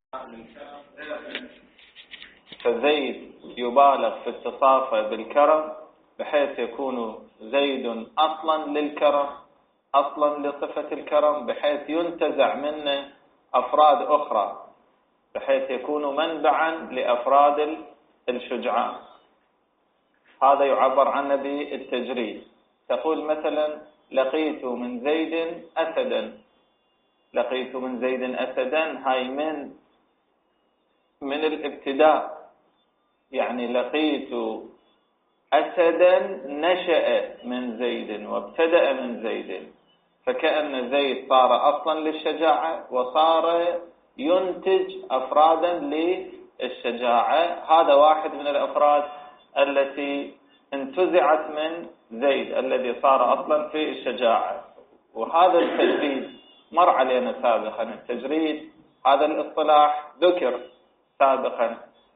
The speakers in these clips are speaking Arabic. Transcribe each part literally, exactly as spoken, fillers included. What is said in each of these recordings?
فزيد يبالغ في اتصافه بالكرم بحيث يكون زيد أصلا للكرم، أصلا لصفة الكرم، بحيث ينتزع منه أفراد أخرى، بحيث يكون منبعا لأفراد الشجعان. هذا يعبر عنه بالتجريد. تقول مثلا لقيت من زيد أسدا، لقيت من زيد أسدا، هاي من من الابتداء، يعني لقيت أسدا نشأ من زيد وابتدأ من زيد، فكأن زيد صار أصلا للشجاعة وصار ينتج أفرادا للشجاعة. هذا واحد من الأفراد التي انتزعت من زيد الذي صار أصلا في الشجاعة. وهذا التجريد مر علينا سابقا، التجريد هذا الاصطلاح ذكر سابقا،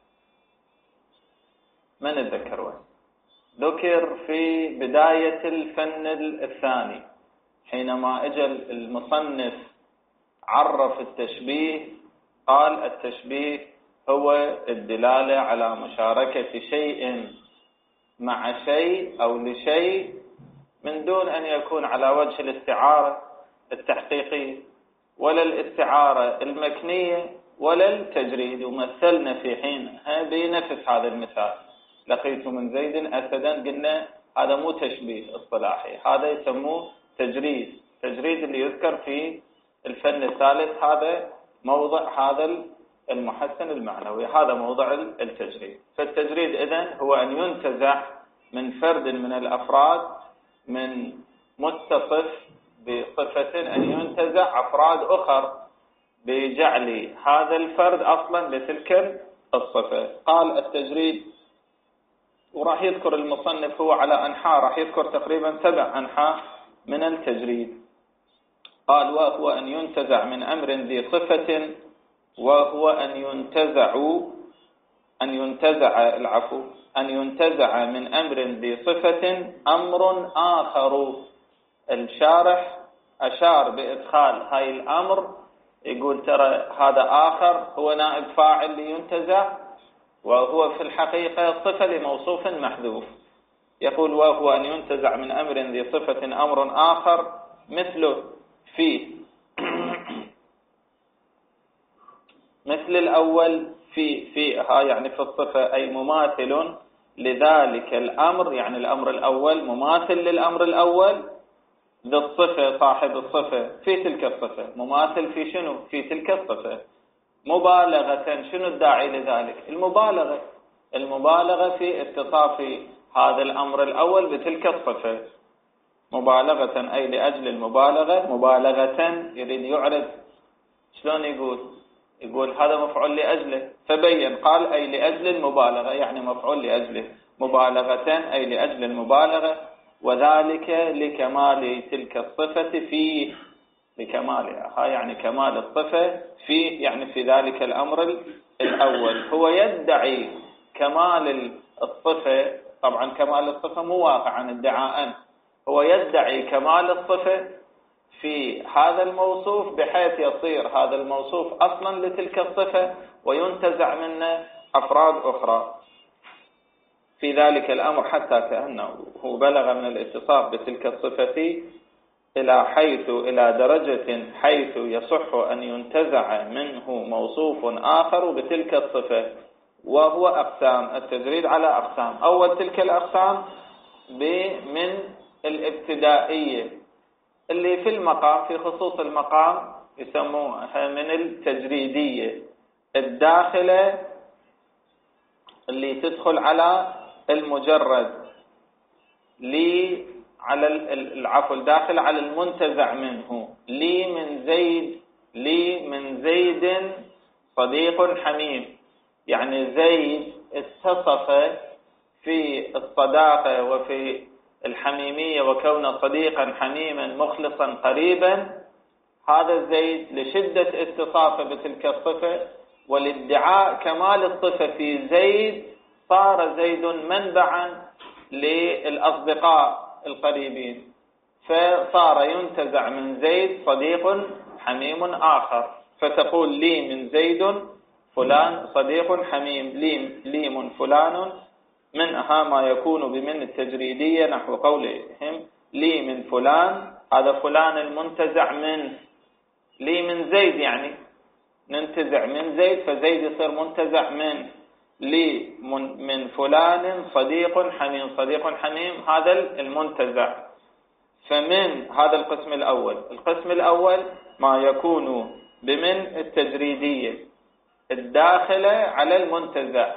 من الذكر وين؟ ذكر في بداية الفن الثاني، حينما اجى المصنف عرف التشبيه، قال التشبيه هو الدلالة على مشاركة شيء مع شيء أو لشيء من دون أن يكون على وجه الاستعارة التحقيقية ولا الاستعارة المكنية ولا التجريد. ومثلنا في حين بنفس هذا المثال، لقيت من زيد أسدا، قلنا هذا مو تشبيه اصطلاحي، هذا يسموه تجريد. تجريد اللي يذكر في الفن الثالث هذا موضع هذا المحسن المعنوي، هذا موضع التجريد. فالتجريد إذن هو أن ينتزع من فرد من الأفراد، من متصف بصفة، أن ينتزع أفراد أخر بجعل هذا الفرد أصلا لتلك الصفة. قال التجريد، وراح يذكر المصنف هو على أنحاء، راح يذكر تقريبا سبع أنحاء من التجريد. قال وهو أن ينتزع من أمر ذي صفة، وهو أن ينتزع أن ينتزع العفو أن ينتزع من أمر ذي صفة أمر آخر. الشارح أشار بإدخال هاي الأمر، يقول ترى هذا آخر هو نائب فاعل لينتزع، وهو في الحقيقة صفة لموصوف محذوف. يقول وهو أن ينتزع من أمر ذي صفة أمر آخر مثله في مثل الأول في في ها يعني في الصفة، أي مماثل لذلك الأمر، يعني الأمر الأول مماثل للأمر الأول، ذي الصفة صاحب الصفة في تلك الصفة، مماثل في شنو؟ في تلك الصفة. مبالغة، شنو الداعي لذلك؟ المبالغة، المبالغة في اتصاف هذا الأمر الأول بتلك الصفة. مبالغة أي لأجل المبالغة، مبالغة يريد يعرض، شلون يقول؟ يقول هذا مفعول لأجله، فبين قال أي لأجل المبالغة، يعني مفعول لأجله، مبالغة أي لأجل المبالغة، وذلك لكمال تلك الصفة فيه، لكمالها، ها يعني كمال الصفة فيه، يعني في ذلك الأمر الأول. هو يدعي كمال الصفة، طبعا كمال الصفة مو واقعا ادعاء، هو يدعي كمال الصفة في هذا الموصوف بحيث يصير هذا الموصوف أصلا لتلك الصفة وينتزع منه أفراد أخرى في ذلك الأمر، حتى كأنه هو بلغ من الاتصاف بتلك الصفة إلى حيث إلى درجة حيث يصح أن ينتزع منه موصوف آخر بتلك الصفة. وهو أقسام، التجريد على أقسام. أول تلك الأقسام من الابتدائية اللي في المقام، في خصوص المقام يسموها من التجريدية الداخلة، اللي تدخل على المجرد، لي على العفو الداخل على المنتزع منه. لي من زيد، لي من زيد صديق حميم، يعني زيد اتصف في الصداقة وفي الحميمية وكونه صديقا حميما مخلصا قريبا. هذا زيد لشدة اتصافه بتلك الصفة والادعاء كمال الصفة في زيد، صار زيد منبعا للأصدقاء القريبين، فصار ينتزع من زيد صديق حميم آخر. فتقول لي من زيد فلان صديق حميم، ليم ليم فلان منها ما يكون بمن التجريدية نحو قولهم لي من فلان، هذا فلان المنتزع منه. لي من زيد يعني ننتزع من زيد، فزيد يصير منتزع منه. لي من, من فلان صديق حميم، صديق حميم هذا المنتزع. فمن هذا القسم الأول. القسم الأول ما يكون بمن التجريدية الداخلة على المنتزع،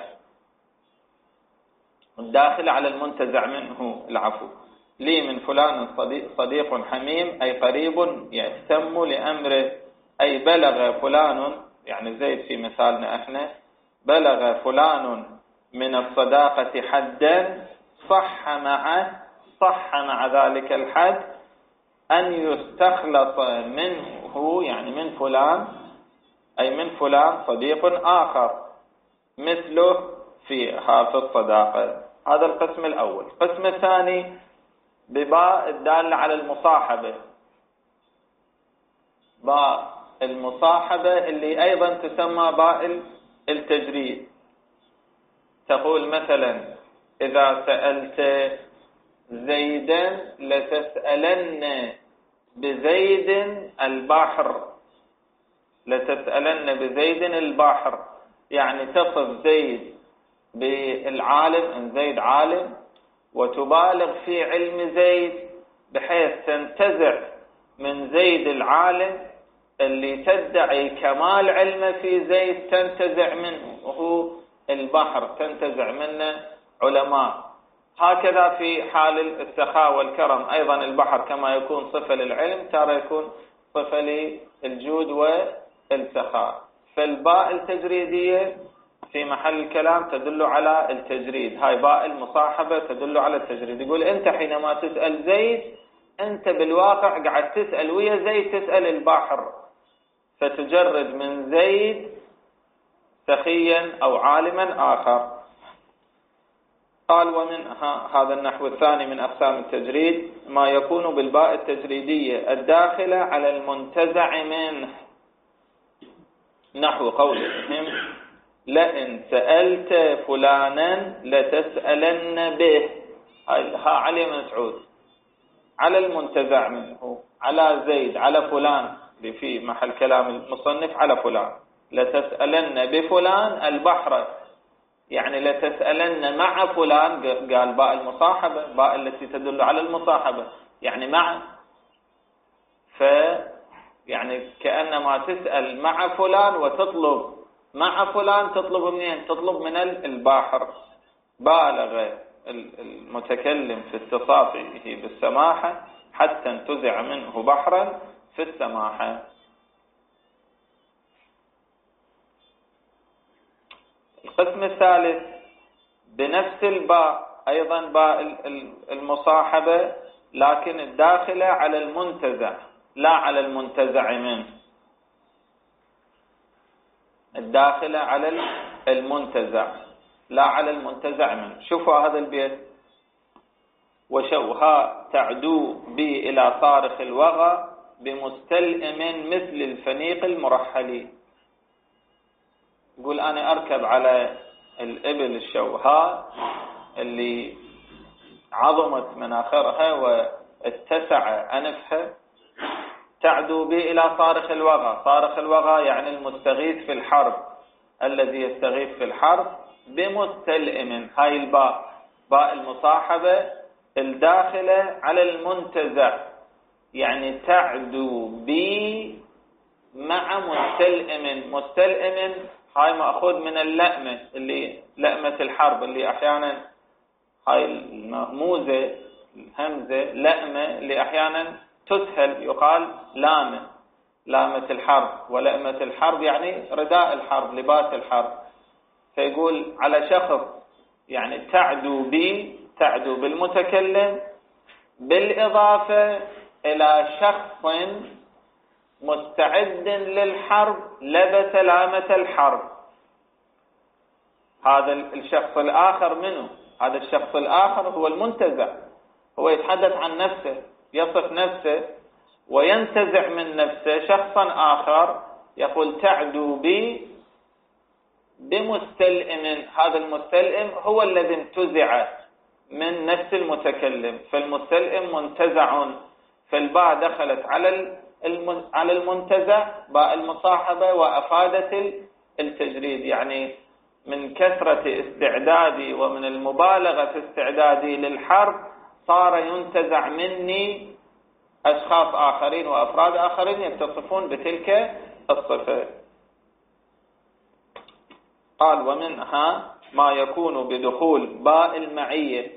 الداخلة على المنتزع منه العفو. لي من فلان صديق, صديق حميم أي قريب يهتم لأمره، أي بلغ فلان يعني زيد في مثالنا احنا، بلغ فلان من الصداقة حدا صح معه، صح مع ذلك الحد أن يستخلص منه يعني من فلان، أي من فلان صديق آخر مثله في هذه الصداقة. هذا القسم الأول. القسم الثاني بباء الدالة على المصاحبة، باء المصاحبة اللي أيضا تسمى باء التجريد. تقول مثلا إذا سألت زيدا لتسألن بزيد البحر، لتسألن بزيد البحر، يعني تصف زيد بالعالم، ان زيد عالم، وتبالغ في علم زيد بحيث تنتزع من زيد العالم اللي تدعي كمال علمه في زيد، تنتزع منه وهو البحر، تنتزع منه علماء. هكذا في حال السخاء والكرم أيضا البحر كما يكون صفة للعلم ترى يكون صفة للجود والسخاء. فالباء التجريدية في محل الكلام تدل على التجريد، هاي باء المصاحبة تدل على التجريد. يقول أنت حينما تسأل زيد أنت بالواقع قاعد تسأل ويا زيد، تسأل البحر، فتجرد من زيد سخيا أو عالما آخر. قال ومنها هذا النحو الثاني من أقسام التجريد ما يكون بالباء التجريدية الداخلة على المنتزع منه نحو قولهم لئن سألت فلانا لتسألن به. ها علي مسعود على المنتزع منه، على زيد، على فلان في محل كلام المصنف على فلان. لتسألن بفلان البحر، يعني لتسألن مع فلان، قال باء المصاحبة، باء التي تدل على المصاحبة يعني مع، ف يعني كأنما تسأل مع فلان وتطلب مع فلان، تطلب منين؟ تطلب من البحر. بالغ المتكلم في اتصافه بالسماحة حتى انتزع منه بحرا في السماحة. القسم الثالث بنفس الباء أيضا باء المصاحبة لكن الداخلة على المنتزع لا على المنتزع منه، الداخلة على المنتزع لا على المنتزع منه. شوفوا هذا البيت: وشوها تعدو بي إلى صارخ الوغى بمستلئم مثل الفنيق المرحلي. يقول أنا أركب على الإبل الشوهاء اللي عظمت مناخرها واتسع أنفها، تعدو بي إلى صارخ الوغى. صارخ الوغى يعني المستغيث في الحرب، الذي يستغيث في الحرب. بمستلئم، هاي الباء باء المصاحبة الداخلة على المنتزع، يعني تعدو بي مع مستلئم. مستلئم هاي مأخوذ من اللأمة، اللي لأمة الحرب، اللي أحيانا هاي المهموزة الهمزة لأمة اللي أحيانا تسهل يقال لامة، لامة الحرب. ولأمة الحرب يعني رداء الحرب، لباس الحرب. فيقول على شخص يعني تعدو بي، تعدو بالمتكلم بالإضافة إلى شخص مستعد للحرب لبس لامة الحرب. هذا الشخص الآخر منه؟ هذا الشخص الآخر هو المنتزع، هو يتحدث عن نفسه، يصف نفسه وينتزع من نفسه شخصا آخر. يقول تعدو بي بمستلئم. هذا المستلئم هو الذي انتزع من نفس المتكلم، فالمستلئم منتزع، فالباء دخلت على على المنتزع باء المصاحبة وأفادت التجريد. يعني من كثرة استعدادي ومن المبالغة في استعدادي للحرب صار ينتزع مني أشخاص آخرين وأفراد آخرين يتصفون بتلك الصفة. قال ومنها ما يكون بدخول باء المعية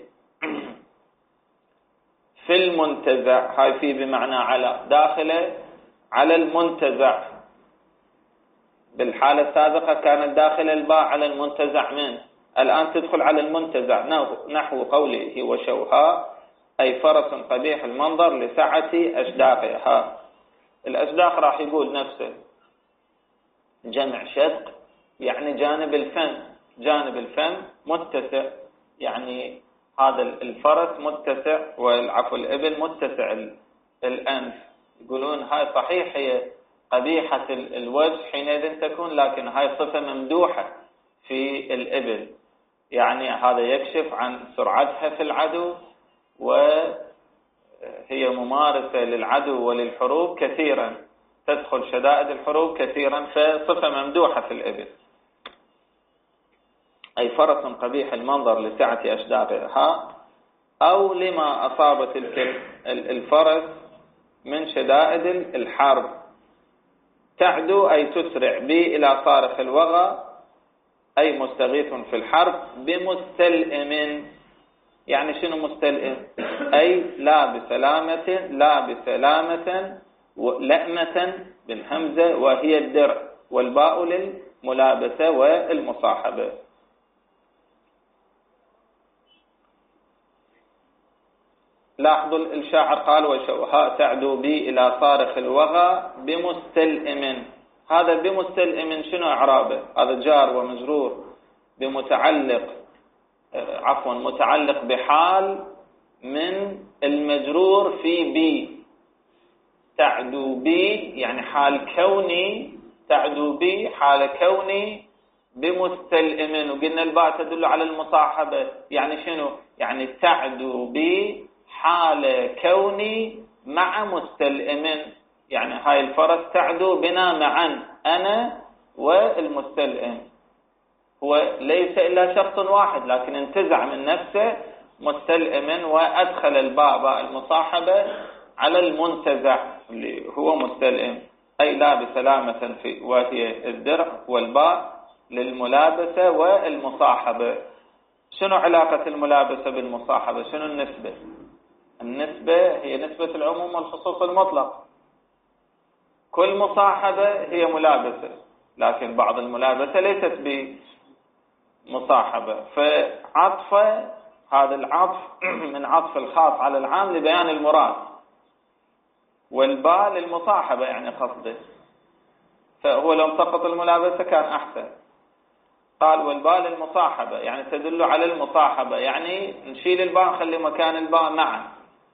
في المنتزع، هاي في بمعنى على، داخله على المنتزع. بالحالة السابقة كانت داخل الباء على المنتزع منه، الآن تدخل على المنتزع، نحو قوله وشوها أي فرس قبيح المنظر لسعة أشداقها. الأشداق راح يقول نفسه جمع شدق، يعني جانب الفم، جانب الفم متسع، يعني هذا الفرس متسع، والعفو الإبل متسع الأنف. يقولون هاي صحيح هي قبيحة الوجه حينئذ تكون، لكن هاي صفة ممدوحة في الإبل، يعني هذا يكشف عن سرعتها في العدو، وهي ممارسة للعدو وللحروب كثيرا، تدخل شدائد الحروب كثيرا، فصفة ممدوحة في الإبل. أي فرس قبيح المنظر لسعة أشداقها، أو لما أصاب تلك الفرس من شدائد الحرب. تعدو أي تسرع بي إلى صارخ الوغى، أي مستغيث في الحرب. بمستلئم، يعني شنو مستلئم؟ أي لا بسلامة، لا بسلامة، لأمة بالهمزة وهي الدرع، والباء للملابسة والمصاحبة. لاحظوا الشاعر قال وشوها تعدو بي إلى صارخ الوغى بمستلئم. هذا بمستلئم شنو إعرابه؟ هذا جار ومجرور بمتعلق، عفوا متعلق بحال من المجرور في بي. تعدو بي يعني حال كوني، تعدو بي حال كوني بمستلئم. وقلنا الباء تدل على المصاحبة، يعني شنو؟ يعني تعدو بي حال كوني مع مستلئم، يعني هاي الفرس تعدو بنا معا، أنا والمستلئم. هو ليس إلا شخص واحد، لكن انتزع من نفسه مستلئم، وأدخل الباء باء المصاحبة على المنتزع اللي هو مستلئم، أي لا بسلامة في وهي الدرع، والباء للملابسة والمصاحبة. شنو علاقة الملابسة بالمصاحبة؟ شنو النسبة؟ النسبة هي نسبة العموم والخصوص المطلق. كل مصاحبة هي ملابسة، لكن بعض الملابسة ليست بمصاحبة. فعطف هذا العطف من عطف الخاص على العام لبيان المراد، والباء للمصاحبة يعني قصده، فهو لو سقط الملابسة كان أحسن. قال والباء للمصاحبة يعني تدل على المصاحبة، يعني نشيل الباء نخلي مكان الباء معا،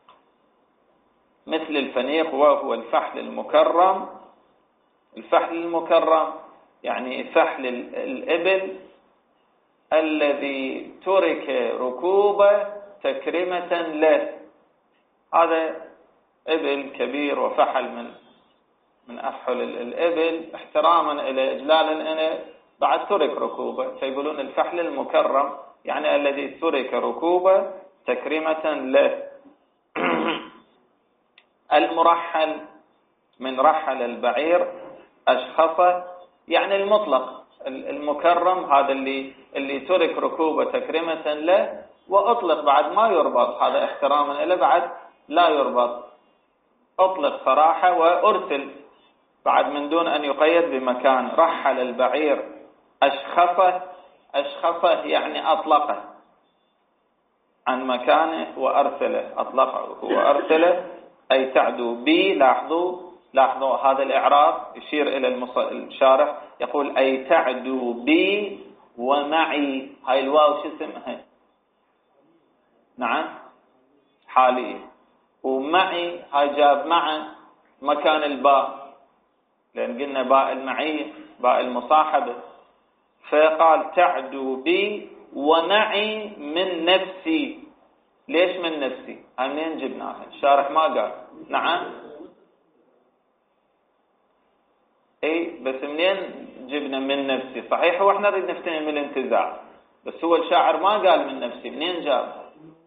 مثل الفنيق وهو الفحل المكرم. الفحل المكرم يعني فحل الإبل الذي ترك ركوبه تكرمة له. هذا إبل كبير وفحل من من أفحل الإبل احتراما إلى إجلالا إلى، بعد ترك ركوبه، فيقولون الفحل المكرم يعني الذي ترك ركوبه تكرمة له. المرحل من رحل البعير أشخصه، يعني المطلق. المكرم هذا اللي اللي ترك ركوبه تكرمة له، وأطلق بعد ما يربط، هذا احتراما إلى بعد لا يربط، أطلق صراحة وأرسل بعد من دون أن يقيد بمكان. رحل البعير أشخصه، أشخصه يعني أطلقه عن مكانه وأرسله، أطلقه وأرسله أي تعدو بي. لاحظوا لاحظوا هذا الإعراب يشير إلى الشارح، يقول أي تعدو بي ومعي. هاي الواو شو اسمها؟ نعم حالية. ومعي هاي جاب مع مكان الباء، لأن قلنا باء المعية باء المصاحبة، فقال تعدو بي ومعي من نفسي. ليش من نفسي؟ منين جبناها؟ الشارح ما قال. نعم اي بس منين جبنا من نفسي؟ صحيح هو احنا نريد نفتهم الانتزاع، بس هو الشاعر ما قال من نفسي، منين جاب؟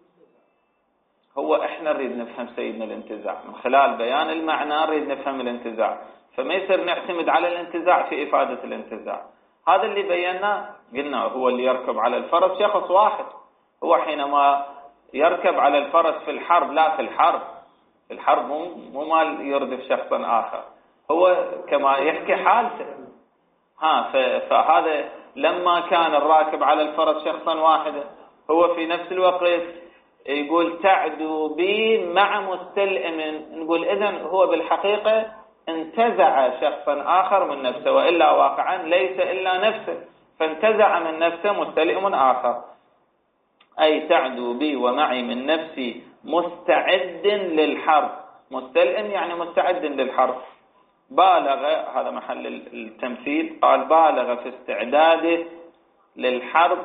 هو احنا نريد نفهم سيدنا الانتزاع من خلال بيان المعنى، نريد نفهم الانتزاع، فما يصير نعتمد على الانتزاع في افادة الانتزاع. هذا اللي بيناه، قلنا هو اللي يركب على الفرس شخص واحد، هو حينما يركب على الفرس في الحرب، لا في الحرب في الحرب مو مو مال يردف شخصا آخر، هو كما يحكي حالته. ها فهذا لما كان الراكب على الفرس شخصا واحدا، هو في نفس الوقت يقول تعدو بي مع مستلئم، نقول إذن هو بالحقيقة انتزع شخصا آخر من نفسه، وإلا واقعا ليس إلا نفسه، فانتزع من نفسه مستلئم آخر. أي تعدو بي ومعي من نفسي مستعد للحرب، مستلئم يعني مستعد للحرب. بالغ، هذا محل التمثيل، قال بالغ في استعداده للحرب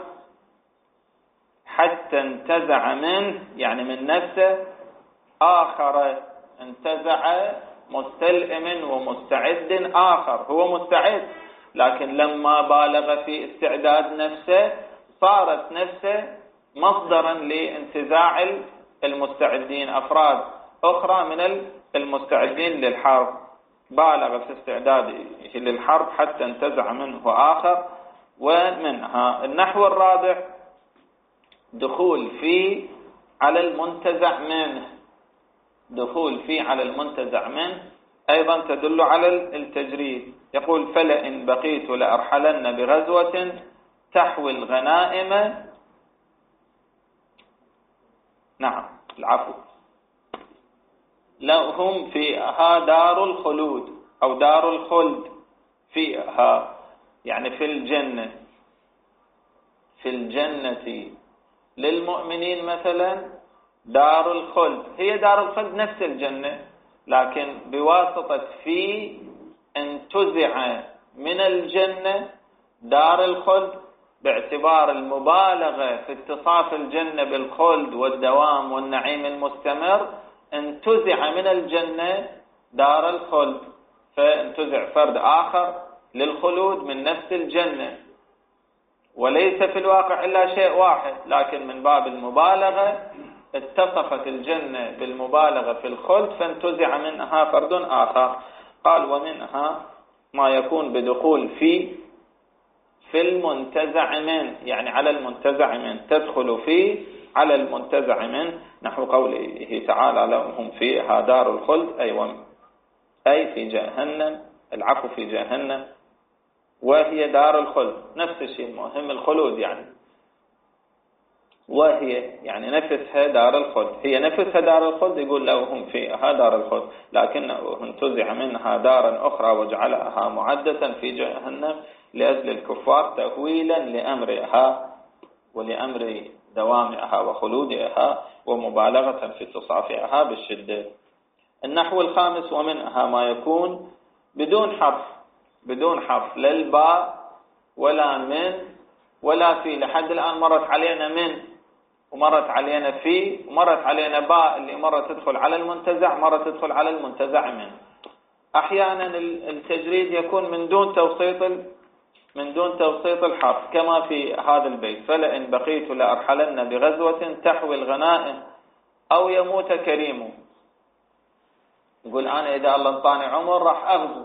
حتى انتزع منه، يعني من نفسه، آخر، انتزع مستلئم ومستعد آخر. هو مستعد، لكن لما بالغ في استعداد نفسه صارت نفسه مصدرا لانتزاع المستعدين، أفراد أخرى من المستعدين للحرب. بالغ في استعداده للحرب حتى انتزع منه آخر. ومنها النحو الرابع دخول في على المنتزع منه، دخول في على المنتزع منه أيضا تدل على التجريد. يقول فلئن بقيت لأرحلن بغزوة تحوي الغنائم. نعم العفو، لهم فيها دار الخلود أو دار الخلد، فيها يعني في الجنة، في الجنة للمؤمنين مثلا دار الخلد، هي دار الخلد نفس الجنة، لكن بواسطة في انتزع من الجنة دار الخلد باعتبار المبالغة في اتصاف الجنة بالخلد والدوام والنعيم المستمر، انتزع من الجنة دار الخلد، فانتزع فرد آخر للخلود من نفس الجنة، وليس في الواقع إلا شيء واحد، لكن من باب المبالغة اتصفت الجنة بالمبالغة في الخلد فانتزع منها فرد آخر. قال ومنها ما يكون بدخول في في المنتزع من، يعني على المنتزع من، تدخل في على المنتزع من، نحو قوله تعالى لهم فيها دار الخلد، أي أي في جهنم، العفو في جهنم، وهي دار الخلد نفس الشيء، مهم الخلود يعني، وهي يعني نفسها دار الخلد، هي نفسها دار الخلد، يقول لهم فيها دار الخلد، لكنه انتزع منها دارا أخرى وجعلها معدة في جهنم لأجل الكفار تهويلا لأمرها ولأمر دوامها وخلودها ومبالغة في اتصافها بالشدة. النحو الخامس ومنها ما يكون بدون حرف، بدون حرف، لا الباء ولا من ولا في. لحد الآن مرت علينا من ومرت علينا في ومرت علينا باء اللي مرة تدخل على المنتزع مرة تدخل على المنتزع من. أحيانا التجريد يكون من دون توسيط من دون توسيط الحرف كما في هذا البيت فلئن بقيت لأرحلن بغزوة تحوي الغنائم أو يموت كريم. يقول أنا إذا الله انطاني عمر راح أغزو،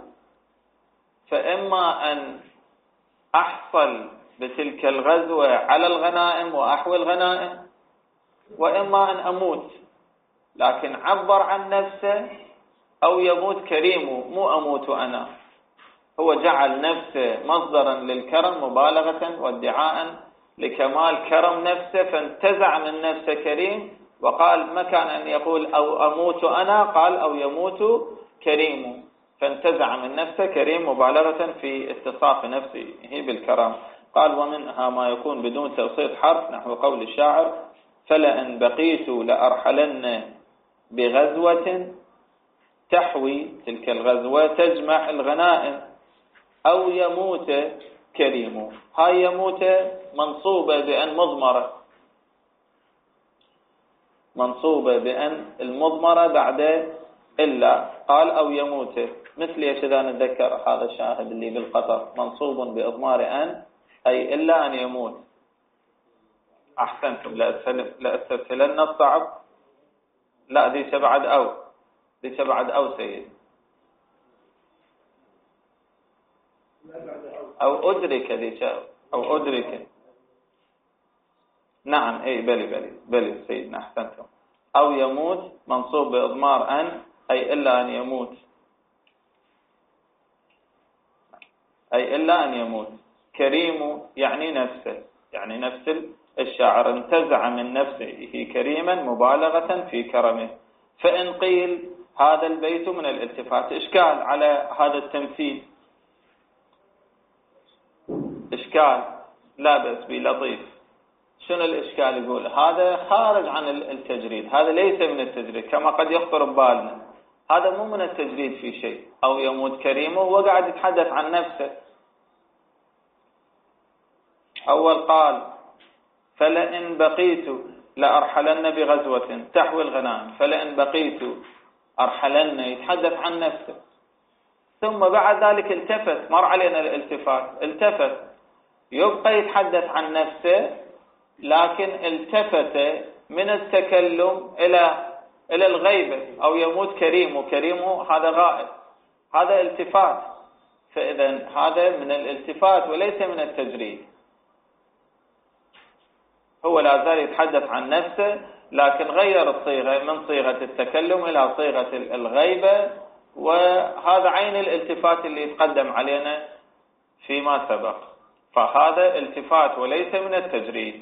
فإما أن أحصل بتلك الغزوة على الغنائم وأحوي الغنائم، وإما أن أموت، لكن عبر عن نفسه أو يموت كريم، مو أموت أنا، هو جعل نفسه مصدرا للكرم مبالغة وادعاء لكمال كرم نفسه، فانتزع من نفسه كريم، وقال ما كان أن يقول أو أموت أنا، قال أو يموت كريم، فانتزع من نفسه كريم مبالغة في اتصاف نفسه بالكرم. قال ومنها ما يكون بدون توسيط حرف نحو قول الشاعر فلئن بقيت لأرحلن بغزوة تحوي، تلك الغزوة تجمع الغنائم، أو يموت كريم. هاي يموت منصوبة بأن مضمرة، منصوبة بأن المضمرة بعد إلا. قال أو يموت، مثل يش إذا نتذكر هذا الشاهد اللي بالقطر منصوب بإضمار أن أي إلا أن يموت. أحسنتم، لأستسهلن الصعب. لا دي بعد أو، دي بعد أو سيد، أو أدرك دي أو أدرك. نعم أي بلي بلي بلي سيدنا أحسنتم. أو يموت منصوب بإضمار أن أي إلا أن يموت، أي إلا أن يموت. كريم يعني نفسه، يعني نفس الشاعر انتزع من نفسه كريما مبالغة في كرمه. فإن قيل هذا البيت من الالتفات، إشكال على هذا التمثيل، إشكال لا بأس به لطيف. شنو الإشكال؟ يقول هذا خارج عن التجريد، هذا ليس من التجريد كما قد يخطر ببالنا، هذا مو من التجريد في شيء. أو يموت كريمه وهو قاعد يتحدث عن نفسه. أول قال فلئن بقيت لأرحلن بغزوة تحوي الغنائم، فلئن بقيت أرحلن، يتحدث عن نفسه. ثم بعد ذلك التفت، مر علينا الالتفات، التفت يبقى يتحدث عن نفسه، لكن التفت من التكلم إلى إلى الغيبة. أو يموت كريم، وكريمه هذا غائب، هذا التفات. فإذا هذا من الالتفات وليس من التجريد. هو لا زال يتحدث عن نفسه، لكن غير الصيغة من صيغة التكلم إلى صيغة الغيبة، وهذا عين الالتفات اللي يتقدم علينا فيما سبق. فهذا التفات وليس من التجريد.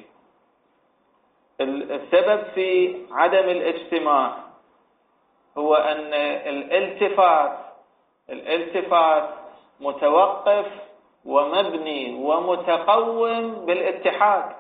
السبب في عدم الاجتماع هو أن الالتفات الالتفات متوقف ومبني ومتقوم بالاتحاد.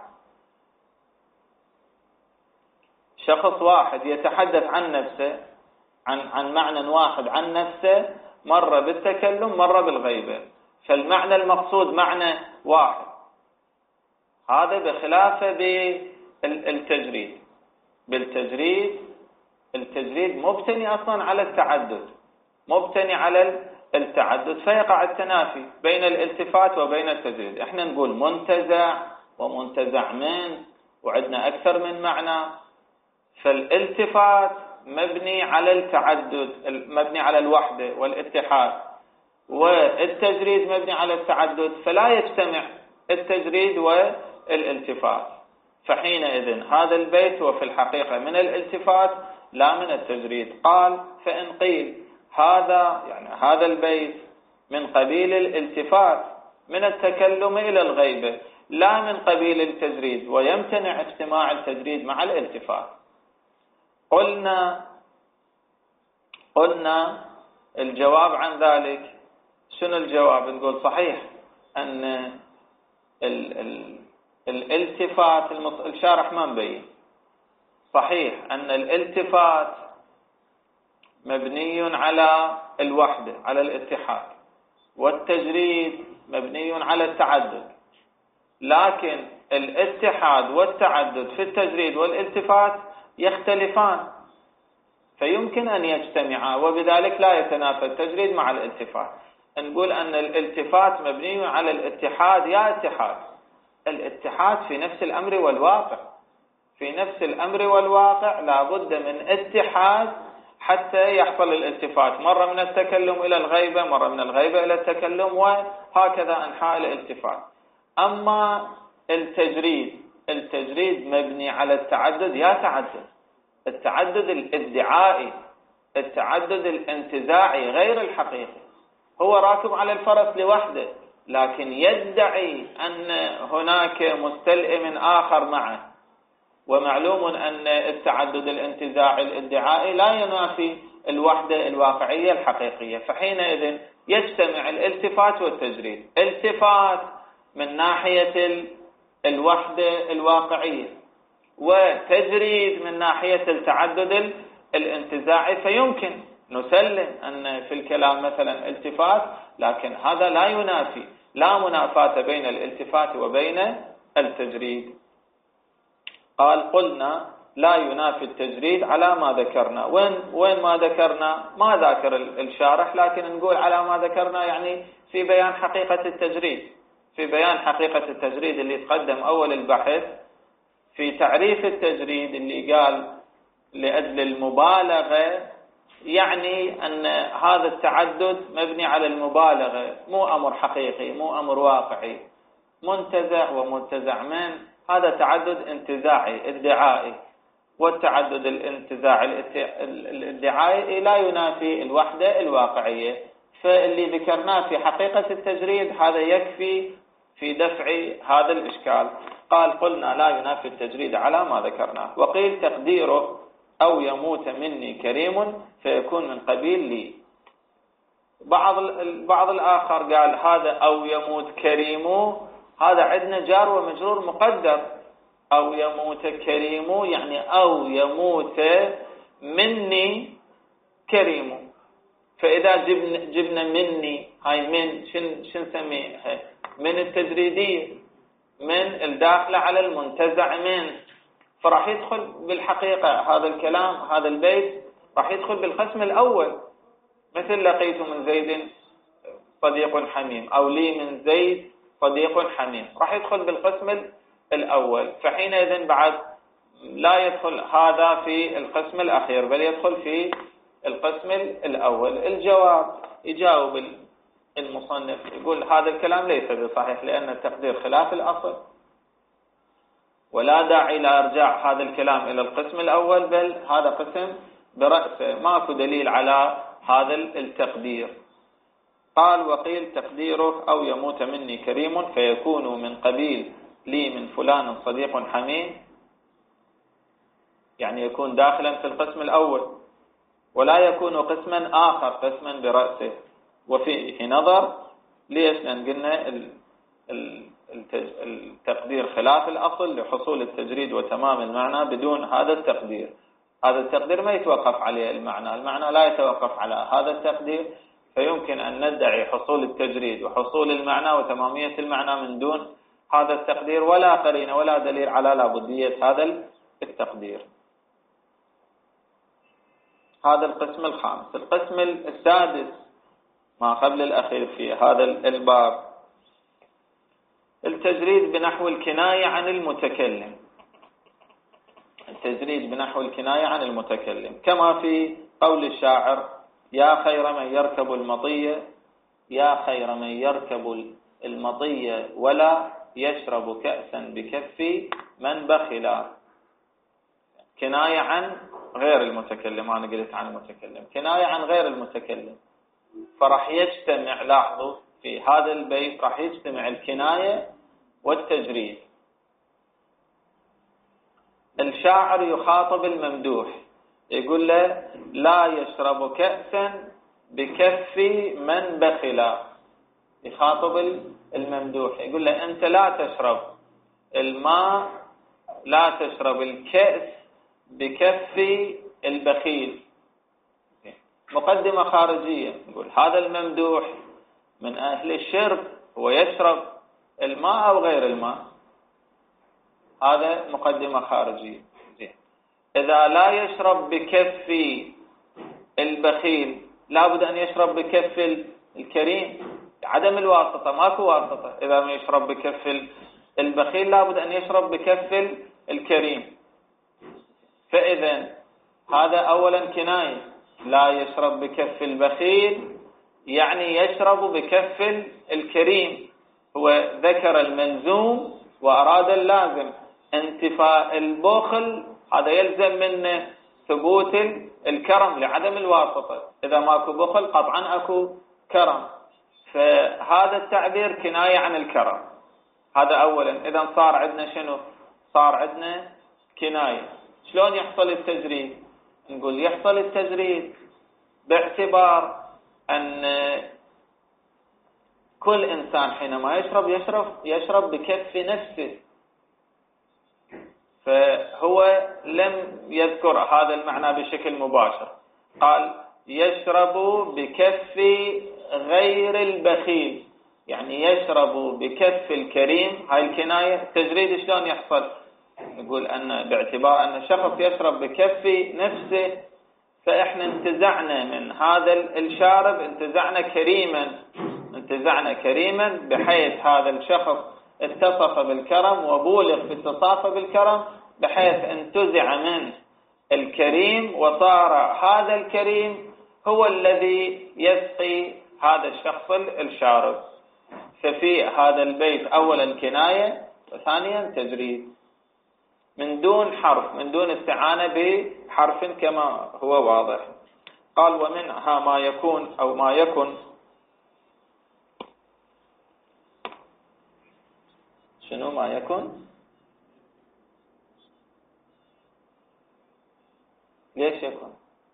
شخص واحد يتحدث عن نفسه، عن عن معنى واحد عن نفسه، مرة بالتكلم مرة بالغيبة، فالمعنى المقصود معنى واحد. هذا بخلافه بالتجريد. بالتجريد التجريد مبتني أصلا على التعدد، مبتني على التعدد، فيقع التنافي بين الالتفات وبين التجريد. احنا نقول منتزع ومنتزع من، وعندنا أكثر من معنى. فالالتفات مبني على التعدد، مبني على الوحدة والاتحاد، والتجريد مبني على التعدد، فلا يجتمع التجريد والالتفات. فحينئذ هذا البيت هو في الحقيقة من الالتفات لا من التجريد. قال فإن قيل هذا يعني هذا البيت من قبيل الالتفات من التكلم إلى الغيبة لا من قبيل التجريد، ويمتنع اجتماع التجريد مع الالتفات. قلنا قلنا الجواب عن ذلك شنو الجواب؟ نقول صحيح أن ال ال الالتفات المص... الشارح ما مبين. صحيح أن الالتفات مبني على الوحدة على الاتحاد، والتجريد مبني على التعدد، لكن الاتحاد والتعدد في التجريد والالتفات يختلفان، فيمكن أن يجتمعا، وبذلك لا يتنافى التجريد مع الالتفات. نقول أن الالتفات مبني على الاتحاد. يا اتحاد، الاتحاد في نفس الأمر والواقع، في نفس الأمر والواقع لا بد من اتحاد حتى يحصل الالتفات، مرة من التكلم إلى الغيبة، مرة من الغيبة إلى التكلم، وهكذا أنحاء الالتفات. أما التجريد التجريد مبني على التعدد. يا تعدد، التعدد الادعائي، التعدد الانتزاعي غير الحقيقي. هو راكب على الفرس لوحده، لكن يدعي أن هناك مستلئم آخر معه، ومعلوم أن التعدد الانتزاعي الادعائي لا ينافي الوحدة الواقعية الحقيقية. فحينئذ يجتمع الالتفات والتجريد، التفات من ناحية الوحدة الواقعية، وتجريد من ناحية التعدد الانتزاعي. فيمكن نسلم أن في الكلام مثلا التفات، لكن هذا لا ينافي لا منافاة بين الالتفات وبين التجريد. قال قلنا لا ينافي التجريد على ما ذكرنا. وين وين ما ذكرنا؟ ما ذاكر الشارح، لكن نقول على ما ذكرنا يعني في بيان حقيقة التجريد، في بيان حقيقة التجريد اللي تقدم أول البحث في تعريف التجريد اللي قال لأجل المبالغة، يعني أن هذا التعدد مبني على المبالغة، مو أمر حقيقي، مو أمر واقعي، منتزع ومنتزع من، هذا تعدد انتزاعي ادعائي، والتعدد الانتزاعي الادعائي لا ينافي الوحدة الواقعية. فاللي ذكرناه في حقيقة التجريد هذا يكفي في دفع هذا الإشكال. قال قلنا لا ينافي التجريد على ما ذكرناه. وقيل تقديره أو يموت مني كريم فيكون من قبيل لي. بعض بعض الآخر قال هذا أو يموت كريم، هذا عندنا جار ومجرور مقدر، أو يموت كريم يعني أو يموت مني كريم. فإذا جبنا, جبنا مني، هاي من شن شن سميها؟ من التجريدية، من الداخلة على المنتزع من، فراح يدخل بالحقيقة هذا الكلام، هذا البيت راح يدخل بالقسم الأول، مثل لقيت من زيد صديق حميم، أو لي من زيد صديق حميم، راح يدخل بالقسم الأول. فحينئذ بعد لا يدخل هذا في القسم الأخير، بل يدخل في القسم الأول. الجواب يجاوب المصنف يقول هذا الكلام ليس بصحيح، لأن التقدير خلاف الأصل، ولا داعي لإرجاع هذا الكلام إلى القسم الأول، بل هذا قسم برأسه، ماكو دليل على هذا التقدير. قال وقيل تقديره أو يموت مني كريم فيكون من قبيل لي من فلان صديق حميم، يعني يكون داخلا في القسم الأول، ولا يكون قسما آخر، قسما برأسه. وفيه نظر، ليش؟ لأن قلنا التقدير خلاف الأصل لحصول التجريد وتمام المعنى بدون هذا التقدير. هذا التقدير ما يتوقف عليه المعنى، المعنى لا يتوقف على هذا التقدير، فيمكن أن ندعي حصول التجريد وحصول المعنى وتمامية المعنى من دون هذا التقدير، ولا قرينة ولا دليل على لابدية هذا التقدير. هذا القسم الخامس. القسم السادس ما قبل الأخير في هذا الباب، التجريد بنحو الكناية عن المتكلم. التجريد بنحو الكناية عن المتكلم، كما في قول الشاعر يا خير من يركب المطية، يا خير من يركب المطية ولا يشرب كأسا بكف من بخلا. كناية عن غير المتكلم، أنا قلت عن المتكلم، كناية عن غير المتكلم. فرح يجتمع، لاحظوا في هذا البيت راح يجتمع الكناية والتجريد. الشاعر يخاطب الممدوح يقول له لا يشرب كأسا بكف من بخلا، يخاطب الممدوح يقول له أنت لا تشرب الماء، لا تشرب الكأس بكف البخيل. مقدمة خارجية، نقول هذا الممدوح من أهل الشرب، هو يشرب الماء أو غير الماء، هذا مقدمة خارجية. إذا لا يشرب بكف البخيل لابد أن يشرب بكف الكريم، عدم الواسطة، ماكو واسطة. إذا ما يشرب بكف البخيل لابد أن يشرب بكف الكريم. فإذا هذا أولا كناية، لا يشرب بكف البخيل يعني يشرب بكف الكريم. هو ذكر الملزوم وأراد اللازم، انتفاء البخل هذا يلزم منه ثبوت الكرم لعدم الواسطة. إذا ماكو بخل قطعا أكو كرم، فهذا التعبير كناية عن الكرم. هذا أولا. إذا صار عندنا شنو؟ صار عندنا كناية. شلون يحصل التجريد؟ نقول يحصل التجريد باعتبار أن كل إنسان حينما يشرب يشرب يشرب بكف نفسه، فهو لم يذكر هذا المعنى بشكل مباشر، قال يشرب بكف غير البخيل. يعني يشرب بكف الكريم، هاي الكناية. التجريد شلون يحصل؟ نقول أن باعتبار أن الشخص يشرب بكف نفسه، فإحنا انتزعنا من هذا الشارب، انتزعنا كريما، انتزعنا كريما بحيث هذا الشخص اتصف بالكرم وبولغ في اتصافه بالكرم، بحيث انتزع منه الكريم وصار هذا الكريم هو الذي يسقي هذا الشخص الشارب. ففي هذا البيت أولا كناية، وثانيا تجريد من دون حرف، من دون استعانة بحرف كما هو واضح. قال ومنها ما يكون أو ما يكن. شنو ما يكن؟ ليش يكن؟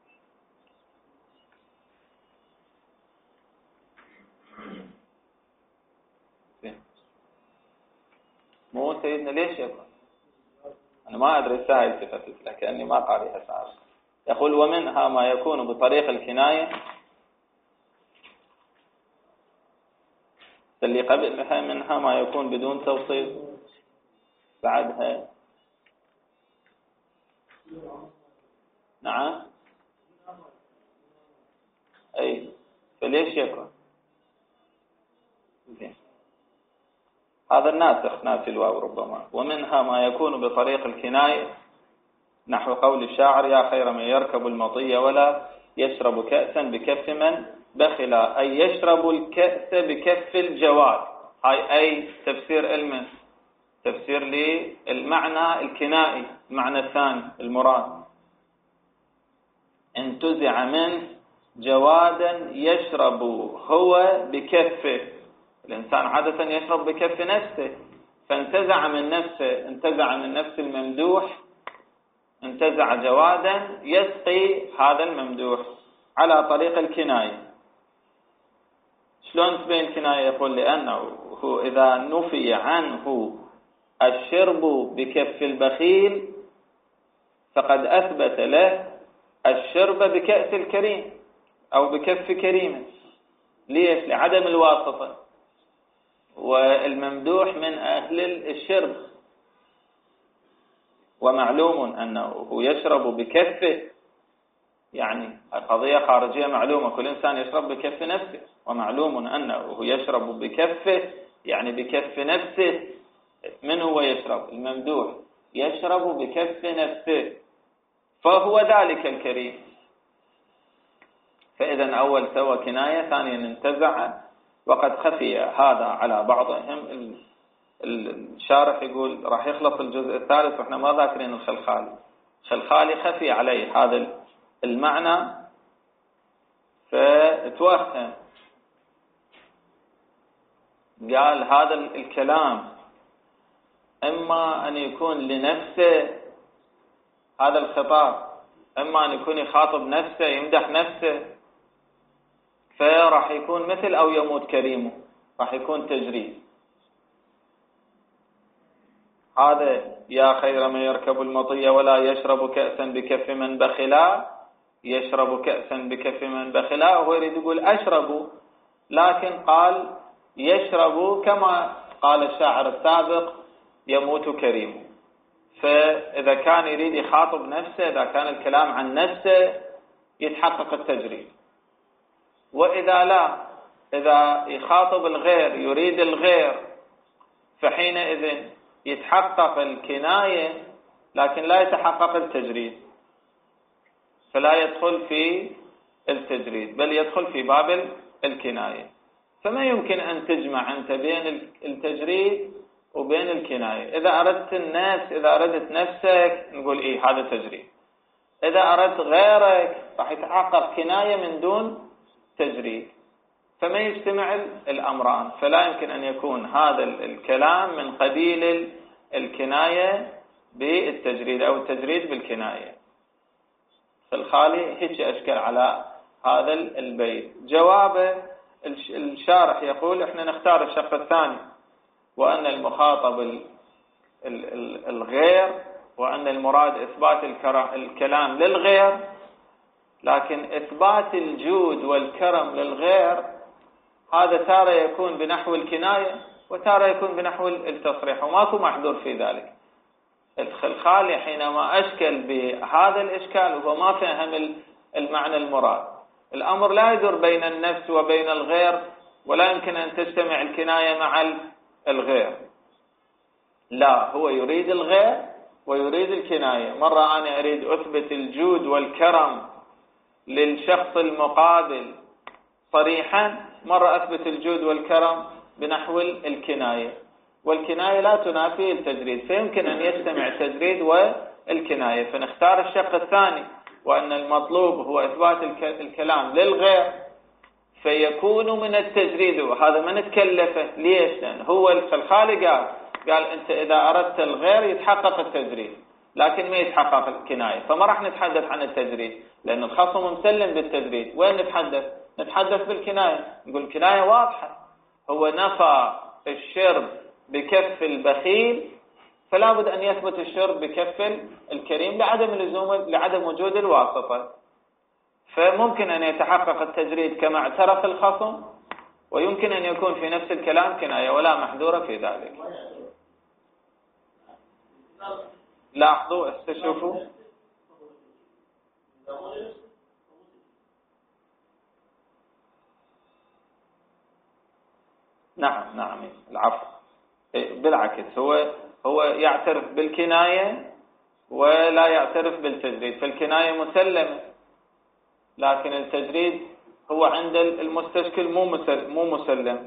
مو سيدنا ليش يكن؟ أنا ما أدري الساعة التفتت لكني ما قارئها ساعة. يقول ومنها ما يكون بطريق الكناية، اللي قبلها منها ما يكون بدون توصيف، بعدها نعم أي، فليش يكون؟ هذا الناسخ ناسي الواو ربما. ومنها ما يكون بطريق الكناية نحو قول الشاعر يا خير من يركب المطية ولا يشرب كأسا بكف من بخلا، أي يشرب الكأس بكف الجواد. هاي أي تفسير علمي، تفسير للمعنى الكنائي، المعنى الثاني المراد. انتزع منه جوادا يشرب هو بكفه. الإنسان عادة يشرب بكف نفسه، فانتزع من نفسه، انتزع من نفس الممدوح، انتزع جوادا يسقي هذا الممدوح على طريق الكناية. شلون تبين الكناية؟ يقول لأنه هو إذا نفي عنه الشرب بكف البخيل فقد أثبت له الشرب بكأس الكريم أو بكف كريم. ليش؟ لعدم الواسطة، والممدوح من أهل الشرب، ومعلوم أنه يشرب بكفه، يعني قضية خارجية معلومة، كل إنسان يشرب بكف نفسه، ومعلوم أنه يشرب بكفه يعني بكف نفسه. من هو يشرب؟ الممدوح يشرب بكف نفسه، فهو ذلك الكريم. فإذا أول سوى كناية، ثانيا انتزع. وقد خفي هذا على بعضهم. الشارح يقول راح يخلص الجزء الثالث وإحنا ما ذاكرين الخلخالي. الخلخالي خفي عليه هذا المعنى فتوهم، قال هذا الكلام إما أن يكون لنفسه هذا الخطاب، إما أن يكون يخاطب نفسه يمدح نفسه، فراح يكون مثل أو يموت كريمه، راح يكون تجريد. هذا يا خير من يركب المطية ولا يشرب كأسا بكف من بخلا، يشرب كأسا بكف من بخلا، وهو يريد يقول أشرب، لكن قال يشرب كما قال الشاعر السابق يموت كريمه. فإذا كان يريد يخاطب نفسه، إذا كان الكلام عن نفسه يتحقق التجريد، وإذا لا، إذا يخاطب الغير يريد الغير فحينئذ يتحقق الكناية لكن لا يتحقق التجريد، فلا يدخل في التجريد بل يدخل في باب الكناية. فما يمكن أن تجمع أنت بين التجريد وبين الكناية. إذا أردت الناس، إذا أردت نفسك نقول إيه هذا تجريد، إذا أردت غيرك راح يتحقق كناية من دون تجريد، فما يجتمع الأمران. فلا يمكن أن يكون هذا الكلام من قبيل الكناية بالتجريد أو التجريد بالكناية. فالخالي هيك أشكل على هذا البيت. جوابه الشارح يقول احنا نختار الشق الثاني، وأن المخاطب الغير، وأن المراد إثبات الكلام للغير، لكن إثبات الجود والكرم للغير هذا تارة يكون بنحو الكناية وتارة يكون بنحو التصريح، وماكو محذور في ذلك. الخلخالي حينما أشكل بهذا الإشكال وهو ما فهم المعنى المراد. الأمر لا يدور بين النفس وبين الغير، ولا يمكن أن تجتمع الكناية مع الغير، لا، هو يريد الغير ويريد الكناية. مرة أنا أريد أثبت الجود والكرم للشخص المقابل صريحا، مرة أثبت الجود والكرم بنحو الكناية، والكناية لا تنافي التجريد، فيمكن أن يجتمع التجريد والكناية. فنختار الشق الثاني، وأن المطلوب هو إثبات الكلام للغير، فيكون من التجريد، وهذا ما نتكلفه. ليش؟ لأن هو الخلخالي قال قال أنت إذا أردت الغير يتحقق التجريد، لكن ما يتحقق الكناية، فما راح نتحدث عن التجريد، لأن الخصم مسلم بالتجريد. وين نتحدث؟ نتحدث بالكناية. نقول الكناية واضحة، هو نفى الشرب بكف البخيل، فلا بد أن يثبت الشرب بكف الكريم لعدم اللزوم، لعدم وجود الواسطة. فممكن أن يتحقق التجريد كما اعترف الخصم، ويمكن أن يكون في نفس الكلام كناية، ولا محذورة في ذلك. لاحظوا، استشوفوا. نعم نعم العفو، بالعكس، هو هو يعترف بالكناية ولا يعترف بالتجريد. فالكناية مسلمة، لكن التجريد هو عند المستشكل مو مو مسلم.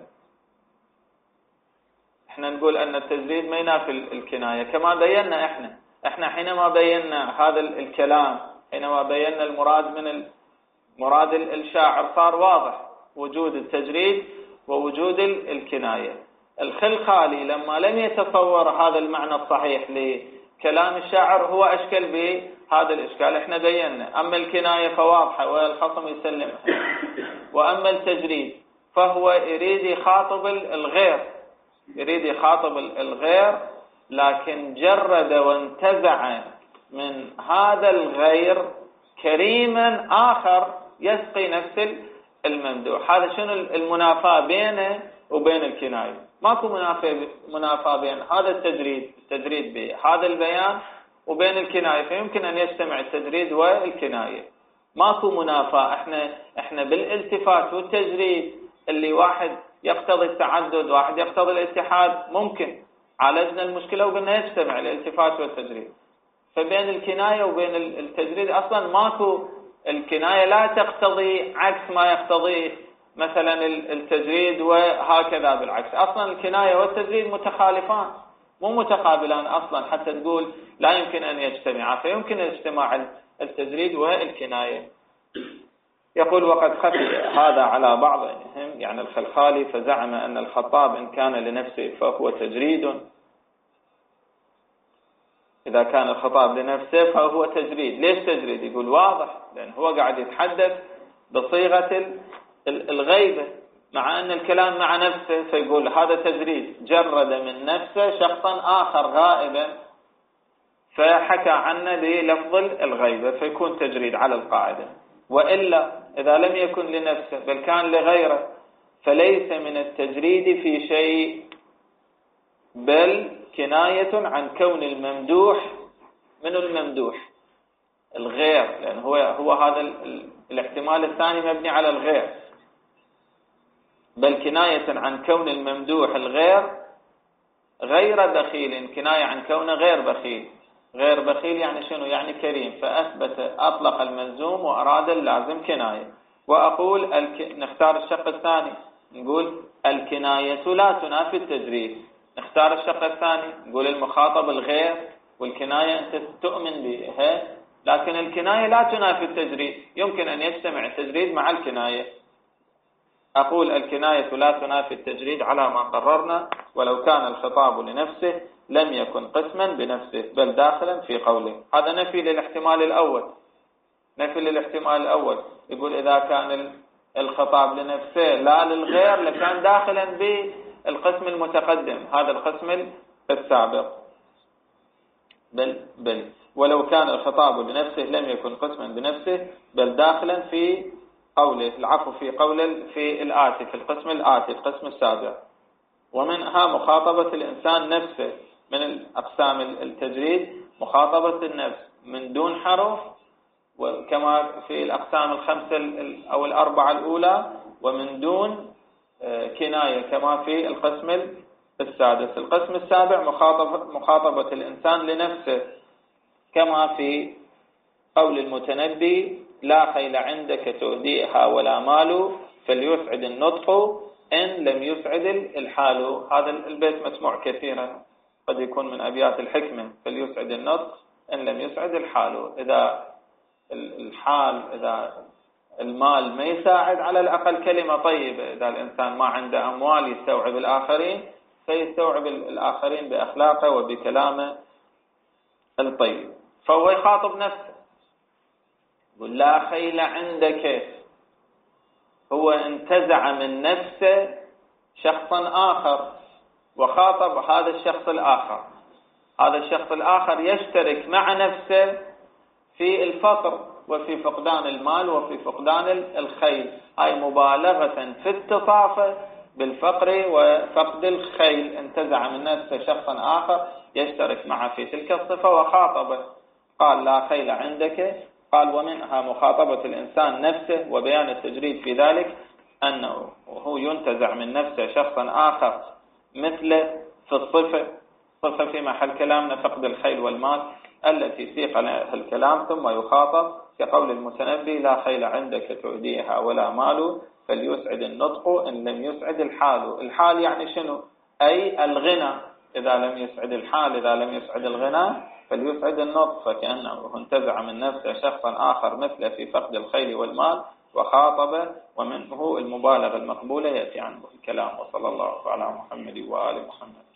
احنا نقول ان التجريد ما ينافي الكناية كما بينا. احنا احنا حينما بينا هذا الكلام، حينما بينا المراد من مراد الشاعر، صار واضح وجود التجريد ووجود الكناية. الخلخالي لما لم يتصور هذا المعنى الصحيح لكلام الشاعر، هو أشكل بهذا الإشكال. احنا بينا أما الكناية فواضحة والخصم يسلمها، وأما التجريد فهو يريد يخاطب الغير، يريد يخاطب الغير، لكن جرد وانتزع من هذا الغير كريما آخر يسقي نفس الممدوح. هذا شنو المنافاة بينه وبين الكناية؟ ماكو منافاة منافاة بين هذا التجريد التجريد بهذا البيان وبين الكناية، فيمكن أن يجتمع التجريد والكناية. ماكو منافاة. احنا احنا بالالتفات والتجريد اللي واحد يقتضي التعدد واحد يقتضي الاتحاد، ممكن عالجنا المشكلة وقلنا يجتمع الالتفات والتجريد. فبين الكناية وبين التجريد أصلا ماكو، الكناية لا تقتضي عكس ما يقتضيه مثلا التجريد، وهكذا بالعكس. أصلا الكناية والتجريد متخالفان، مو متقابلان أصلا، حتى تقول لا يمكن أن يجتمعا، فيمكن اجتماع التجريد والكناية. يقول وقد خفي هذا على بعضهم، يعني الخلخالي، فزعم أن الخطاب إن كان لنفسه فهو تجريد. إذا كان الخطاب لنفسه فهو تجريد. ليش تجريد؟ يقول واضح، لأن هو قاعد يتحدث بصيغة الغيبة، مع أن الكلام مع نفسه، فيقول هذا تجريد، جرد من نفسه شخصا آخر غائبا فحكى عنه بلفظ الغيبة، فيكون تجريد على القاعدة. وإلا إذا لم يكن لنفسه بل كان لغيره فليس من التجريد في شيء، بل كناية عن كون الممدوح من الممدوح الغير، لأن هو هو هذا الاحتمال الثاني مبني على الغير. بل كناية عن كون الممدوح الغير غير بخيل، كناية عن كونه غير بخيل. غير بخيل يعني شنو؟ يعني كريم، فأثبت أطلق الملزوم وأراد اللازم كناية. وأقول الك... نختار الشق الثاني، نقول الكناية لا تنافي التجريد. نختار الشق الثاني، نقول المخاطب الغير والكناية أنت تؤمن بها، لكن الكناية لا تنافي التجريد، يمكن أن يجتمع التجريد مع الكناية. أقول الكناية لا تنافي التجريد على ما قررنا، ولو كان الخطاب لنفسه لم يكن قسما بنفسه بل داخلا في قوله. هذا نفي للاحتمال الأول، نفي للاحتمال الأول. يقول إذا كان الخطاب لنفسه لا للغير لكان داخلا بالقسم المتقدم، هذا القسم السابق. بل بل ولو كان الخطاب لنفسه لم يكن قسما بنفسه بل داخلا في قوله العفو في قول في الآتي في القسم الآتي القسم السابع. ومنها مخاطبة الإنسان نفسه من الأقسام التجريد، مخاطبة النفس من دون حرف، وكما في الأقسام الخمسة أو الأربعة الأولى، ومن دون كناية كما في القسم السادس. القسم السابع مخاطبة, مخاطبة الإنسان لنفسه كما في قول المتنبي لا خيل عندك تؤديها ولا مال فليسعد النطق إن لم يسعد الحال. هذا البيت مسموع كثيرا، قد يكون من أبيات الحكمة، فليسعد النطق إن لم يسعد الحال. إذا الحال إذا المال ما يساعد، على الأقل كلمة طيبة. إذا الإنسان ما عنده أموال يستوعب الآخرين، فيستوعب الآخرين بأخلاقه وبكلامه الطيب. فهو يخاطب نفسه، يقول لا خيل عندك، هو انتزع من نفسه شخصا آخر وخاطب هذا الشخص الآخر. هذا الشخص الآخر يشترك مع نفسه في الفقر وفي فقدان المال وفي فقدان الخيل. هاي مبالغة في التصافة بالفقر وفقد الخيل. انتزع من نفسه شخصا آخر يشترك معه في تلك الصفة وخاطبه، قال لا خيل عندك. قال ومنها مخاطبة الإنسان نفسه، وبيان التجريد في ذلك أنه هو ينتزع من نفسه شخصا آخر مثل في الصفة، صفة في محل كلامنا فقد الخيل والمال التي سيق لها الكلام، ثم يخاطب كقول المتنبي لا خيل عندك تؤديها ولا مال فليسعد النطق إن لم يسعد الحال. الحال يعني شنو؟ أي الغنى. إذا لم يسعد الحال، إذا لم يسعد الغنى فليسعد النطق، فكأنه انتزع من نفسه شخصا آخر مثله في فقد الخيل والمال وخاطبه، ومنه المبالغة المقبولة يأتي عنه الكلام. وصلى الله على محمد وآل محمد.